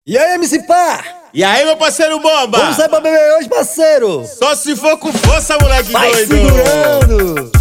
E aí, MC Pá? E aí, meu parceiro Bomba? Vamos sair pra beber hoje, parceiro? Só se for com força, moleque Vai doido. segurando.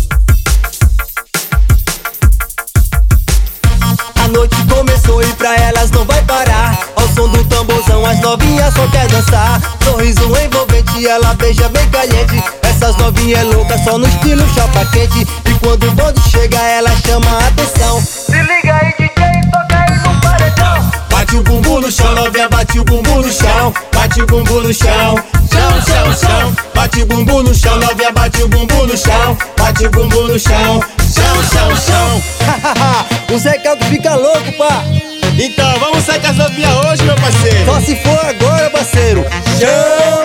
A noite começou e pra elas não vai parar. Ao som do tamborzão as novinhas só quer dançar. Sorriso envolvente, ela beija bem caliente. Essas novinhas loucas só no estilo chapa quente. E quando o bonde chega ela chama a atenção. Se liga aí DJ, toca aí no paredão. Bate o bumbum no chão, novinha, bate o bumbum no chão. Bate o bumbum no chão, chão, chão, chão. Bate o bumbum no chão, novinha, bate o bumbum no chão. Bate o bumbum no chão, chão, chão, chão. O Zé Caldo fica louco, pá. Então, vamos sair com as novinhas hoje, meu parceiro. Só se for agora, parceiro. Chão,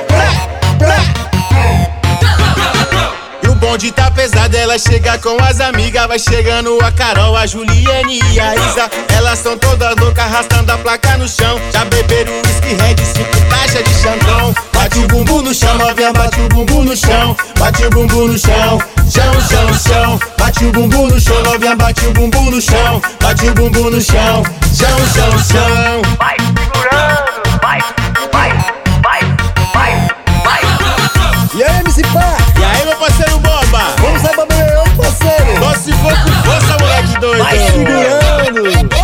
E o bonde tá pesado, ela chega com as amigas. Vai chegando a Carol, a Juliane e a Isa. Elas tão todas loucas, arrastando a placa no chão. Já beberam whisky red, 5 taxas de Chandon. Bate o bumbum no chão, novinha, bate o bumbum no chão. Bate o bumbum no chão, chão, chão, chão. Bate o bumbum no chão, novinha, bate o bumbum no chão. Bate o bumbum no chão, chão, chão, chão. Vai segurando, vai, vai, vai, vai, vai. E aí, MC Pá? E aí, meu parceiro Bomba? Vamos sair pra beber hoje, parceiro? Só se for com força, moleque doido. Vai segurando.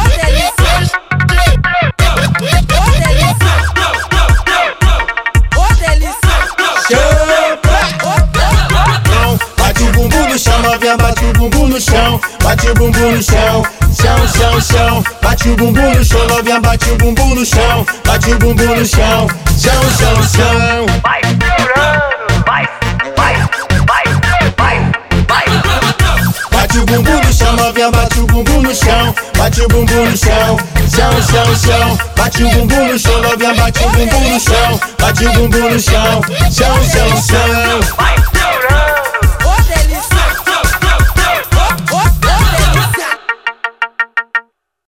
Bate o bumbum no chão, novinha, bate o bumbum no chão. Bate o bumbum no chão, chão, chão, chão. Bate o bumbum no chão, novinha, bate o bumbum no chão. Bate o bumbum no chão, chão, chão, chão. Vai segurando, vai, vai, vai, vai, vai. Bate o bumbum no chão, novinha, bate o bumbum no chão. Bate o bumbum no chão, chão, chão, chão. Bate o bumbum no chão, novinha, bate o bumbum no chão. Bate o bumbum no chão, chão, chão, chão. Vai